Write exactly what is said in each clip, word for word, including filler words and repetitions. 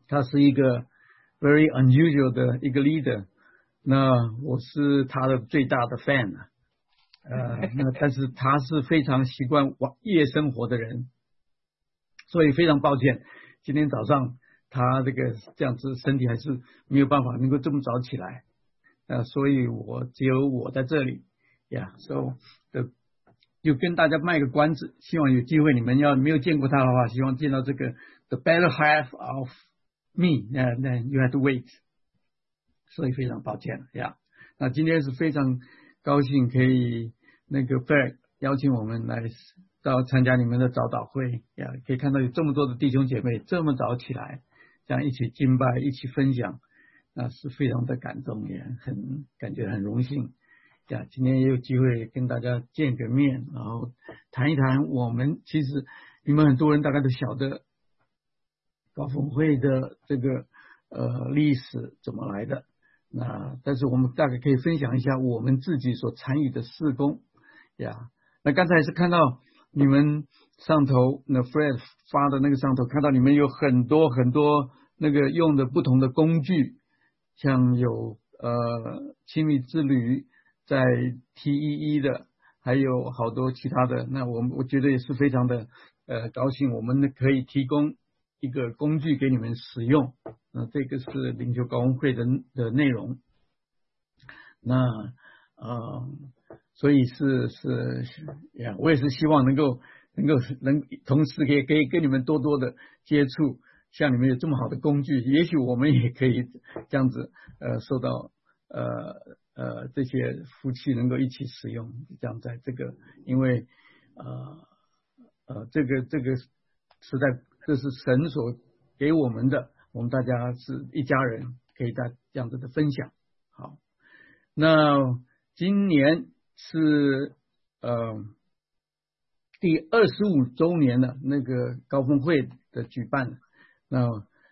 他是一个 very unusual 的一个 leader， 那我是他的最大的 fan 啊，呃，那但是他是非常习惯夜生活的人，所以非常抱歉，今天早上他这个这样子身体还是没有办法能够这么早起来，呃，所以我只有我在这里呀， yeah, so 的就跟大家卖个关子，希望有机会你们要没有见过他的话，希望见到这个 the better half of me， 那那 you have to wait， 所以非常抱歉呀。Yeah. 那今天是非常高兴可以那个 Fred 邀请我们来到参加你们的早祷会呀， yeah, 可以看到有这么多的弟兄姐妹这么早起来，这样一起敬拜，一起分享，那是非常的感动，也很感觉很荣幸。呀，今天也有机会跟大家见个面，然后谈一谈我们其实你们很多人大概都晓得高峰会的这个呃历史怎么来的，那但是我们大概可以分享一下我们自己所参与的事工呀。那刚才是看到你们上头那 Fred 发的那个上头，看到你们有很多很多那个用的不同的工具，像有呃亲密之旅。在 T 一一 的，还有好多其他的，那我我觉得也是非常的呃高兴，我们可以提供一个工具给你们使用。那这个是领袖高峰会的的内容。那呃，所以是是呀，我也是希望能够能够能同时可以可以跟你们多多的接触，像你们有这么好的工具，也许我们也可以这样子呃受到呃。呃，这些夫妻能够一起使用，这样在这个，因为呃呃，这个这个实在这是神所给我们的，我们大家是一家人，可以大这样子的分享。好，那今年是呃第二十五周年的那个高峰会的举办，那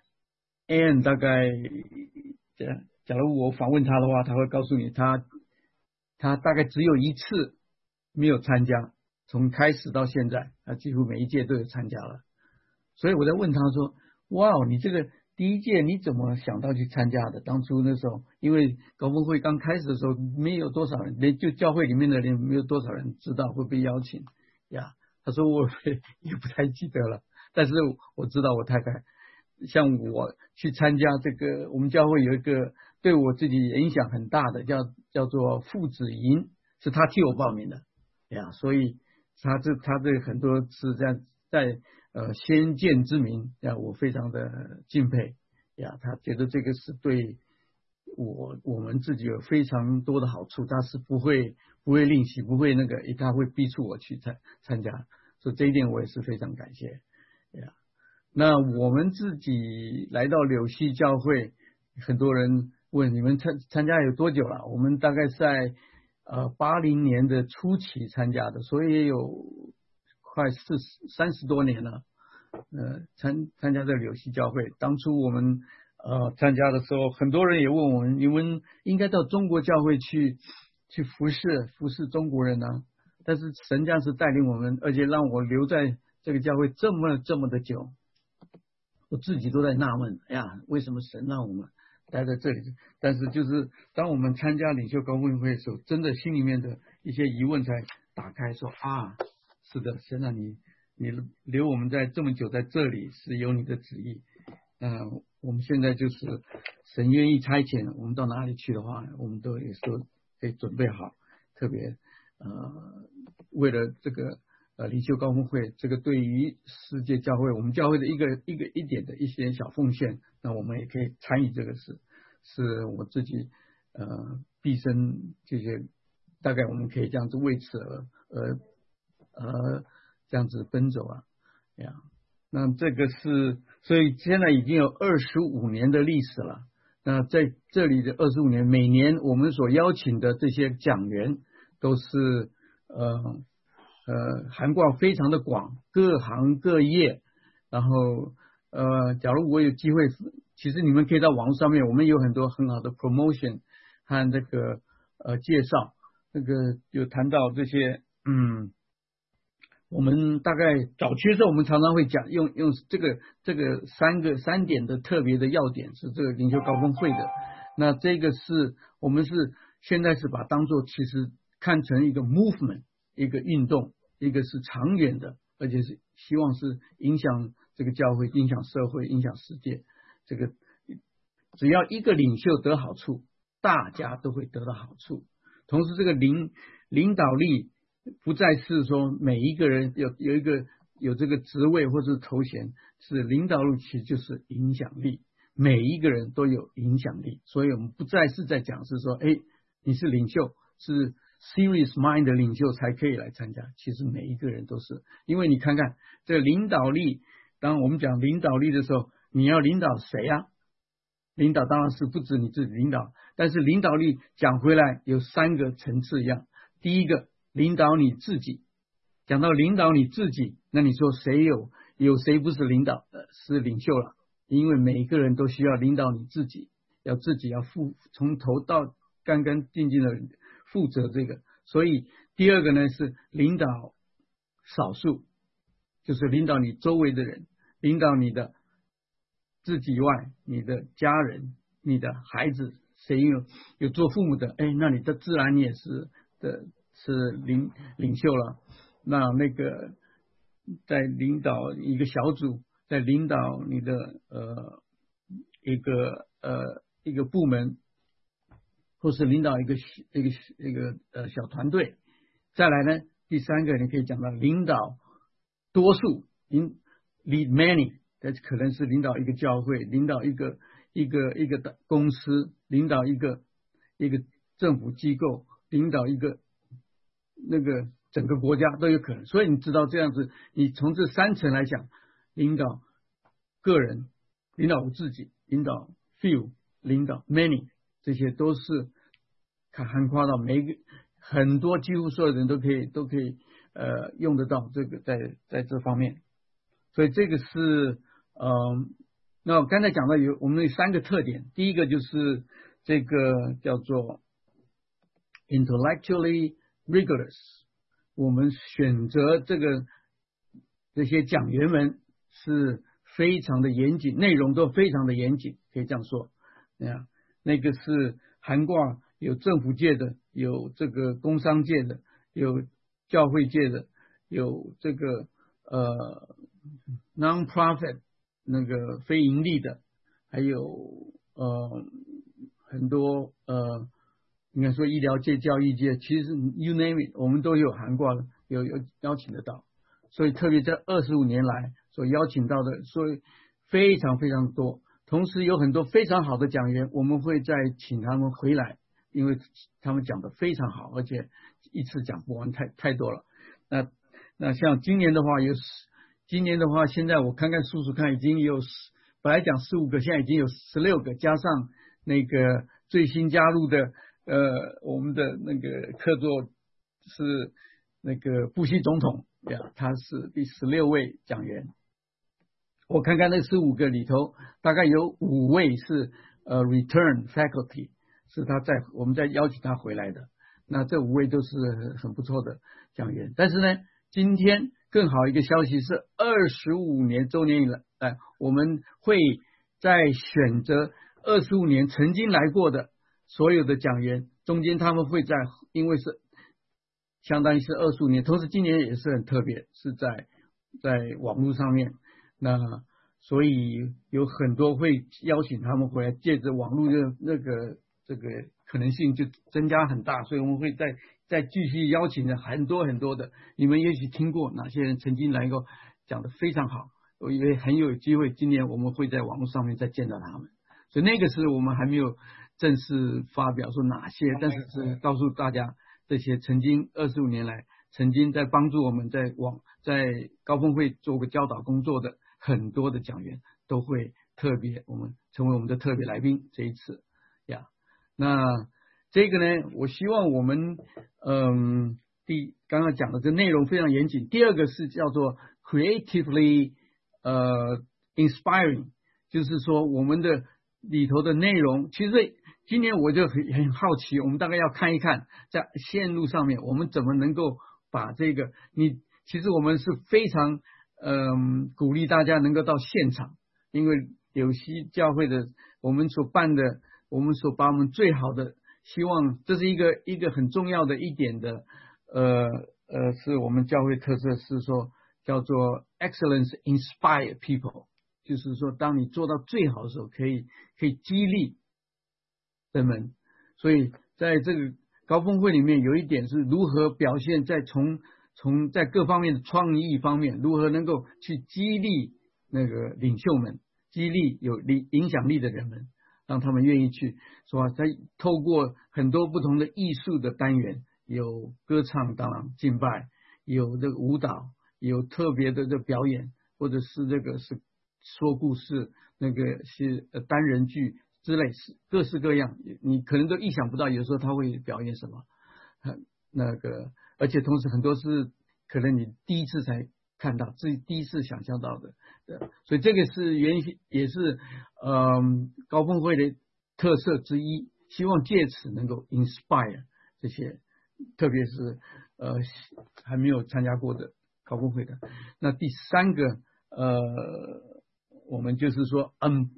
Ann 大概这样。假如我访问他的话，他会告诉你他他大概只有一次没有参加，从开始到现在他几乎每一届都有参加了。所以我在问他说，哇，你这个第一届你怎么想到去参加的？当初那时候因为高峰会刚开始的时候没有多少人，连就教会里面的人没有多少人知道会被邀请呀。他说我也不太记得了，但是我知道我太太像我去参加这个，我们教会有一个对我自己影响很大的叫叫做父子营，是他替我报名的呀，所以他这他这很多是在在呃先见之明呀，我非常的敬佩呀，他觉得这个是对我我们自己有非常多的好处，他是不会不会吝惜，不会那个他会逼促我去参参加，所以这一点我也是非常感谢呀。那我们自己来到柳溪教会，很多人问你们参参加有多久了？我们大概在呃八零年的初期参加的，所以也有快四十三十多年了。呃，参参加这柳溪教会，当初我们呃参加的时候，很多人也问我们，你们应该到中国教会去去服侍服侍中国人啊。但是神这样是带领我们，而且让我留在这个教会这么这么的久。我自己都在纳闷，哎呀，为什么神让我们待在这里？但是就是当我们参加领袖高峰会的时候，真的心里面的一些疑问才打开，说啊，是的，神让你你留我们在这么久在这里是有你的旨意。嗯、呃，我们现在就是神愿意差遣我们到哪里去的话，我们都有时候可以准备好，特别呃为了这个。呃，领袖高峰会，这个对于世界教会，我们教会的一个一个一点的一些小奉献，那我们也可以参与这个事，是我自己呃毕生这些，大概我们可以这样子为此而而而这样子奔走啊，呀，那这个是，所以现在已经有二十五年的历史了。那在这里的二十五年，每年我们所邀请的这些讲员都是呃。呃，涵盖非常的广，各行各业。然后，呃，假如我有机会，其实你们可以到网络上面，我们有很多很好的 promotion 和这个呃介绍。那个有谈到这些，嗯， 我们大概早期的时候，我们常常会讲用用这个这个三个三点的特别的要点是这个领袖高峰会的。那这个是我们是现在是把当做其实看成一个 movement 一个运动，一个是长远的，而且是希望是影响这个教会、影响社会、影响世界。这个只要一个领袖得好处，大家都会得到好处。同时，这个领领导力不再是说每一个人有有一个有这个职位或者是头衔，是领导力其实就是影响力，每一个人都有影响力。所以我们不再是在讲是说，哎，你是领袖，是 serious mind 的领袖才可以来参加。其实每一个人都是，因为你看看这个领导力，当我们讲领导力的时候，你要领导谁啊？领导当然是不止你自己领导，但是领导力讲回来有三个层次一样。第一个，领导你自己。讲到领导你自己，那你说谁有有谁不是领导的，是领袖了？因为每一个人都需要领导你自己，要自己要负从头到干干净净的负责这个。所以第二个呢是领导少数，就是领导你周围的人，领导你的自己以外，你的家人、你的孩子，谁有有做父母的，哎，那你的自然你也是的是领领袖了。那那个在领导一个小组，在领导你的呃一个呃一个部门，或是领导一个一个一个呃小团队。再来呢，第三个你可以讲到领导多数，领 lead many。这可能是领导一个教会，领导一个一个一个公司，领导一个一个政府机构，领导一个那个整个国家都有可能。所以你知道这样子，你从这三层来讲，领导个人，领导我自己，领导 few， 领导 many， 这些都是涵括到每一个很多几乎所有人都可以都可以呃用得到这个在在这方面。所以这个是呃，那我刚才讲到有我们有三个特点，第一个就是这个叫做 intellectually rigorous， 我们选择这个这些讲员们是非常的严谨，内容都非常的严谨，可以这样说。那个是涵盖有政府界的，有这个工商界的，有教会界的，有这个呃 non-profit 那个非盈利的，还有呃很多呃应该说医疗界、教育界，其实 you name it， 我们都有涵盖了，有有邀请得到。所以特别这二十五年来所邀请到的，所以非常非常多。同时有很多非常好的讲员，我们会再请他们回来，因为他们讲的非常好，而且一次讲不完，太太多了。那那像今年的话有今年的话，现在我看看数数看，已经有本来讲十五个，现在已经有十六个，加上那个最新加入的呃我们的那个客座是那个布希总统呀，他是第十六位讲员。我看看那十五个里头，大概有五位是呃 return faculty， 是他在我们在邀请他回来的。那这五位都是很不错的讲员。但是呢，今天更好一个消息是，二十五年周年以来，哎，我们会在选择二十五年曾经来过的所有的讲员，中间他们会在，因为是相当于是二十五年，同时今年也是很特别，是在在网络上面。那所以有很多会邀请他们回来，借着网络的那个这个可能性就增加很大，所以我们会再再继续邀请的很多很多的。你们也许听过哪些人曾经来过，讲得非常好，我也很有机会，今年我们会在网络上面再见到他们。所以那个是我们还没有正式发表说哪些，但是是告诉大家这些曾经二十五年来曾经在帮助我们在网在高峰会做过教导工作的很多的讲员都会特别我们成为我们的特别来宾这一次呀。那这个呢，我希望我们嗯，第刚刚讲的这内容非常严谨。第二个是叫做 creatively 呃 inspiring， 就是说我们的里头的内容，其实今年我就很很好奇，我们大概要看一看在线路上面我们怎么能够把这个你其实我们是非常嗯鼓励大家能够到现场，因为柳溪教会的我们所办的，我们所把我们最好的，希望这是一个一个很重要的一点的，呃呃，是我们教会特色是说叫做 excellence inspire people， 就是说当你做到最好的时候，可以可以激励人们。所以在这个高峰会里面有一点是如何表现在从从在各方面的创意方面，如何能够去激励那个领袖们，激励有影影响力的人们，让他们愿意去说，在透过很多不同的艺术的单元，有歌唱，当然敬拜，有这个舞蹈，有特别的这表演，或者是这个是说故事，那个是单人剧之类，各式各样，你可能都意想不到，有时候他会表演什么，那个，而且同时很多是可能你第一次才看到，自己第一次想象到的，所以这个是原也是嗯高峰会的特色之一，希望借此能够 inspire 这些，特别是呃还没有参加过的高峰会的。那第三个呃，我们就是说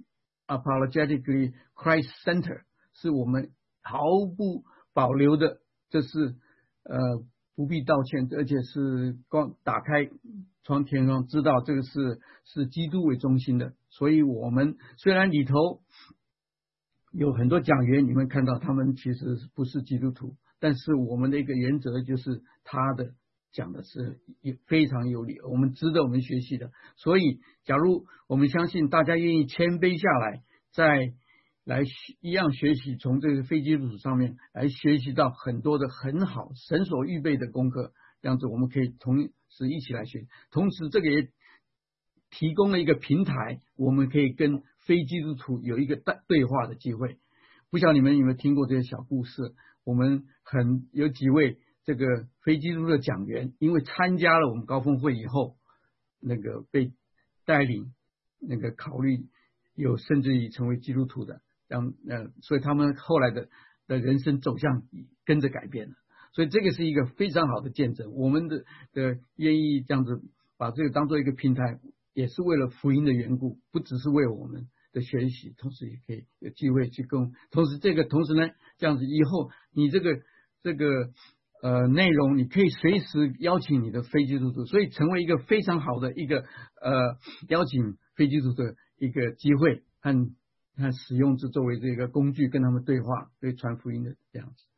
unapologetically Christ Center， 是我们毫不保留的，这是呃不必道歉，而且是光打开窗天窗知道这个是是基督为中心的。所以我们虽然里头有很多讲员，你们看到他们其实不是基督徒，但是我们的一个原则就是他的讲的是非常有理，我们值得我们学习的。所以假如我们相信大家愿意谦卑下来，再来一样学习，从这个非基督徒上面来学习到很多的很好神所预备的功课，这样子我们可以同时一起来学。同时这个也提供了一个平台，我们可以跟非基督徒有一个对话的机会。不晓得你们有没有听过这些小故事，我们很有几位这个非基督徒的讲员，因为参加了我们高峰会以后，那个被带领那个考虑有甚至于成为基督徒的，让呃，所以他们后来的的人生走向跟着改变了。所以这个是一个非常好的见证，我们的的愿意这样子把这个当做一个平台，也是为了福音的缘故，不只是为我们的学习，同时也可以有机会去跟，同时这个同时呢，这样子以后你这个这个呃内容，你可以随时邀请你的非基督徒，所以成为一个非常好的一个呃邀请非基督徒的一个机会，和和使用之作为这个工具跟他们对话，对传福音的这样子。